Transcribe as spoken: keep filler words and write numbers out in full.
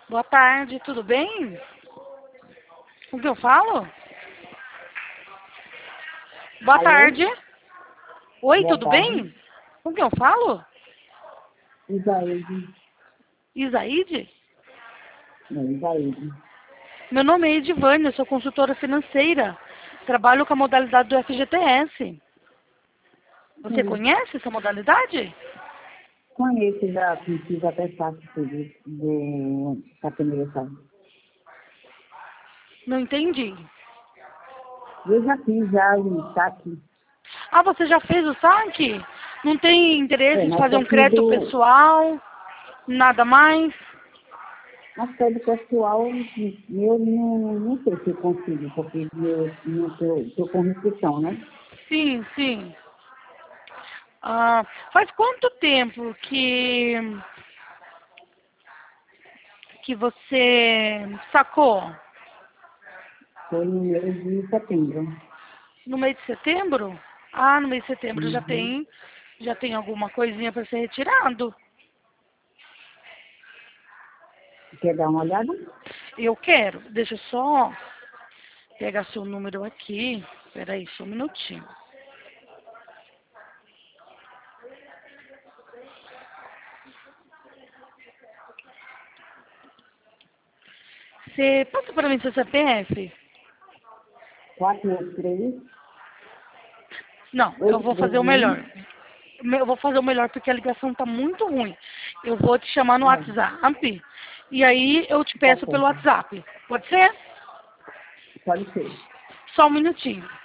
Boa tarde, tudo bem? Com quem eu falo? Boa Alô? tarde. Oi, Boa tudo bem? tarde. Com quem eu falo? Isaíde. Isaíde? Não, Isaíde. Meu nome é Edivânia, eu sou consultora financeira. Trabalho com a modalidade do F G T S. Você Sim. conhece essa modalidade? Conheço, já fiz até parte tudo do da primeira sala. Não entendi. Eu já fiz já o saque. Ah, você já fez o saque? Não tem interesse É, em mas fazer só um fiz crédito o. pessoal? Nada mais? Mas pelo pessoal, eu não, não sei se eu consigo, porque eu não estou com restrição, né? Sim, sim. Ah, faz quanto tempo que, que você sacou? Foi no mês de setembro. No mês de setembro? Ah, no mês de setembro já Uhum. tem, já tem alguma coisinha para ser retirado. Quer dar uma olhada? Eu quero. Deixa eu só pegar seu número aqui. Espera aí, só um minutinho. Você passa para mim seu C P F? quatro oito três, Não, eu oito vou dois fazer o melhor. um. Eu vou fazer o melhor porque a ligação tá muito ruim. Eu vou te chamar no Ah, WhatsApp e aí eu te tá peço pelo certo. WhatsApp. Pode ser? Pode ser. Só um minutinho.